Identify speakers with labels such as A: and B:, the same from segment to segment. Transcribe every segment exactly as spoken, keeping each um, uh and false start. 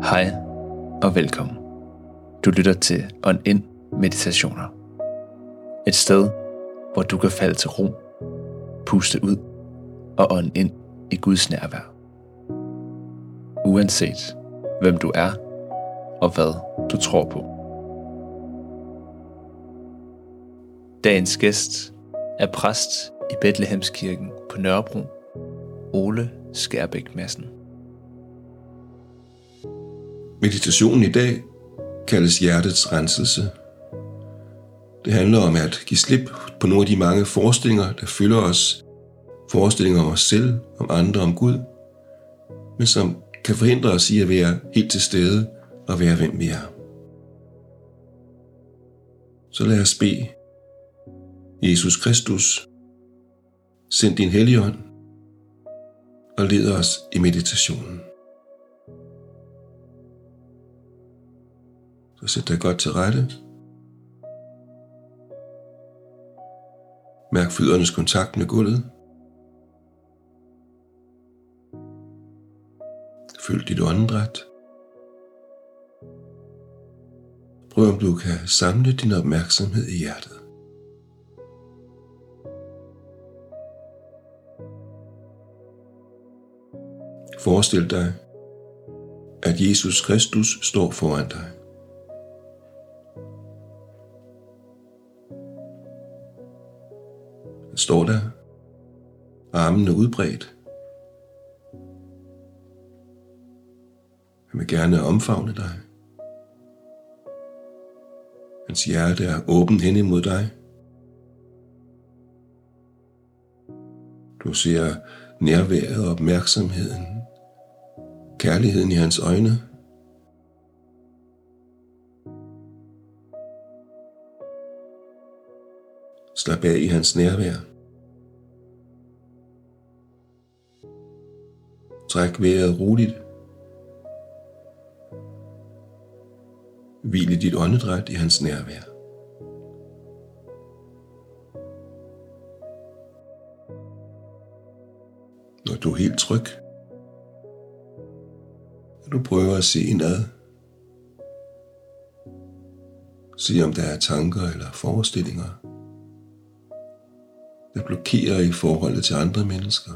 A: Hej og velkommen. Du lytter til Ånd Ind Meditationer. Et sted, hvor du kan falde til ro, puste ud og ånde ind i Guds nærvær. Uanset hvem du er og hvad du tror på. Dagens gæst er præst i Betlehemskirken på Nørrebro, Ole Skærbæk Madsen.
B: Meditationen i dag kaldes hjertets renselse. Det handler om at give slip på nogle af de mange forestillinger, der fylder os. Forestillinger om os selv, om andre, om Gud, men som kan forhindre os i at være helt til stede og være hvem vi er. Så lad os bede. Jesus Kristus, send din Helligånd og led os i meditationen. Så sæt dig godt til rette. Mærk føddernes kontakt med gulvet. Følg dit åndedræt. Prøv om du kan samle din opmærksomhed i hjertet. Forestil dig, at Jesus Kristus står foran dig. Han står der, armene udbredt. Han vil gerne omfavne dig. Hans hjerte er åbent hen imod dig. Du ser nærværet og opmærksomheden, kærligheden i hans øjne. Slap af i hans nærvær. Træk vejret roligt. Hvil i dit åndedræt i hans nærvær. Når du er helt tryg, kan du prøve at se indad. Se om der er tanker eller forestillinger, der blokerer i forholdet til andre mennesker,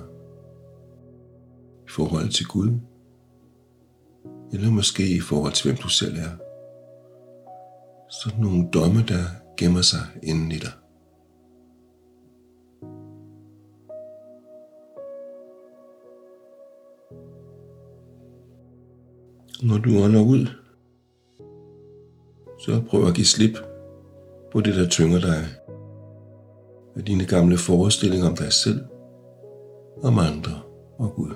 B: i forhold til Gud, eller måske i forhold til hvem du selv er. Sådan nogle domme, der gemmer sig inden i dig. Når du ånder ud, så prøv at give slip på det, der tynger dig, af dine gamle forestillinger om dig selv, om andre og Gud.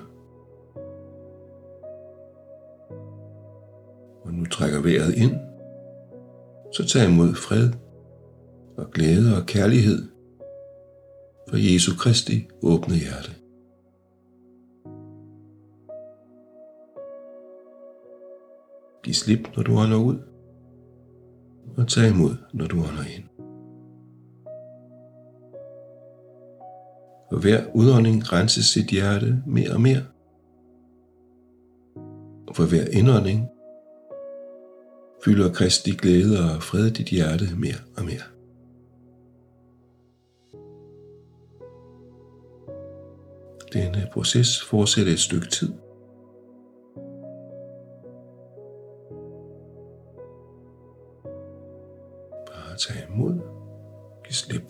B: Og nu trækker vejret ind, så tag imod fred og glæde og kærlighed fra Jesu Kristi åbne hjerte. Giv slip, når du ånder ud, og tag imod, når du ånder ind. Og hver udånding renses sit hjerte mere og mere. Og for hver indånding fylder Kristi glæde og fred dit hjerte mere og mere. Denne proces fortsætter et stykke tid. Bare tag imod. Giv slip.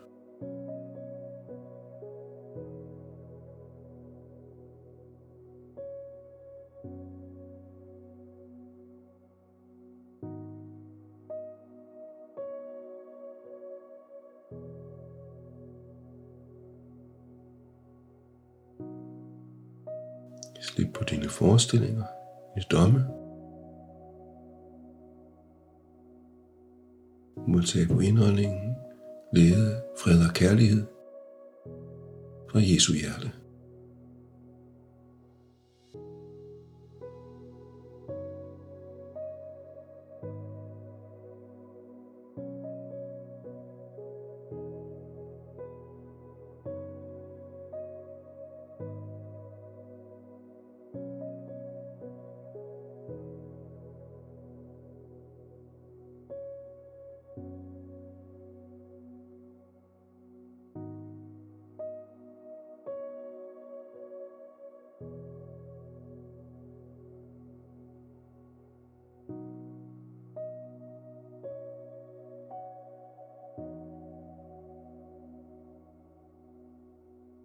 B: Slip på dine forestillinger, dine domme. Modtag på indåndingen, glæde, fred og kærlighed fra Jesu hjerte.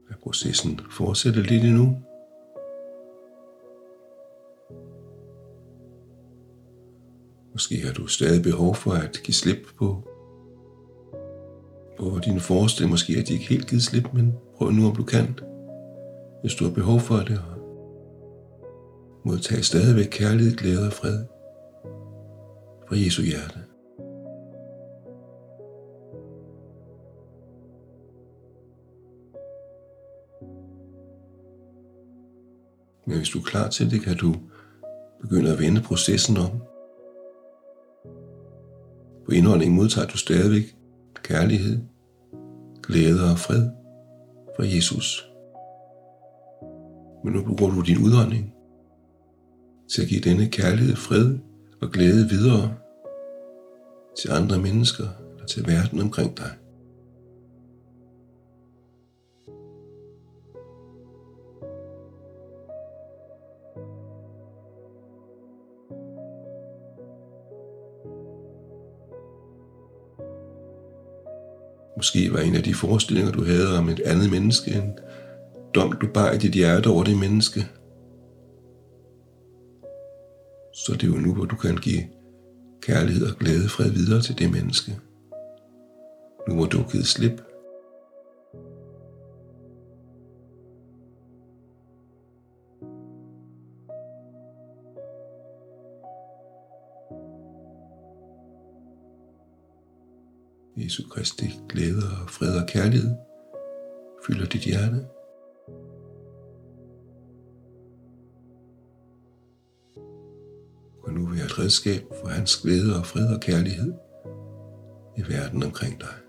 B: Lad processen fortsætte lidt endnu. Måske har du stadig behov for at give slip på, på dine forestillinger. Måske er de ikke helt givet slip, men prøv nu om du kan, hvis du har behov for det. Og modtag stadigvæk kærlighed, glæde og fred fra Jesu hjerte. Men hvis du er klar til det, kan du begynde at vende processen om. På indåndingen modtager du stadigvæk kærlighed, glæde og fred fra Jesus. Men nu bruger du din udånding til at give denne kærlighed, fred og glæde videre til andre mennesker eller til verden omkring dig. Måske var en af de forestillinger, du havde om et andet menneske, en dom, du bar i dit hjerte over det menneske. Så det er jo nu, hvor du kan give kærlighed og glæde, fred videre til det menneske. Nu hvor du har givet slip. Jesu Kristi glæde og fred og kærlighed fylder dit hjerte. Og nu vil jeg et redskab for hans glæde og fred og kærlighed i verden omkring dig.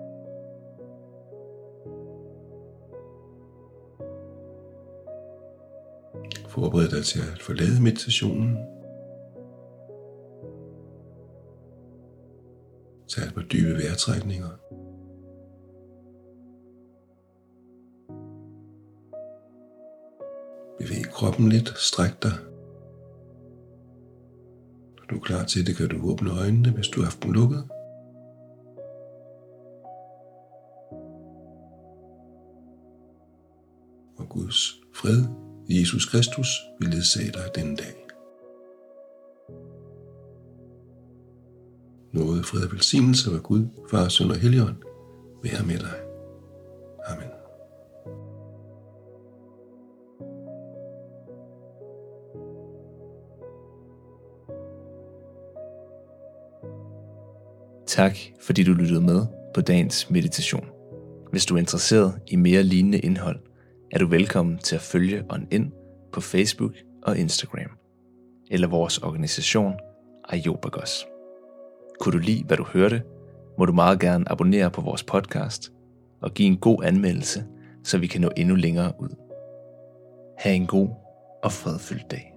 B: Forbered dig til at forlade meditationen. Tag et par dybe vejrtrækninger. Bevæg kroppen lidt, stræk dig. Når du er klar til det, kan du åbne øjnene, hvis du har haft dem lukket. Og Guds fred, Jesus Kristus, vil ledsage dig denne dag. Nåde, fred og velsignelse af Gud, Far, Søn og Helligånd, være med dig. Amen.
A: Tak, fordi du lyttede med på dagens meditation. Hvis du er interesseret i mere lignende indhold, er du velkommen til at følge On In på Facebook og Instagram, eller vores organisation Aiopagos. Kunne du lide, hvad du hørte, må du meget gerne abonnere på vores podcast og give en god anmeldelse, så vi kan nå endnu længere ud. Ha' en god og fredfyldt dag.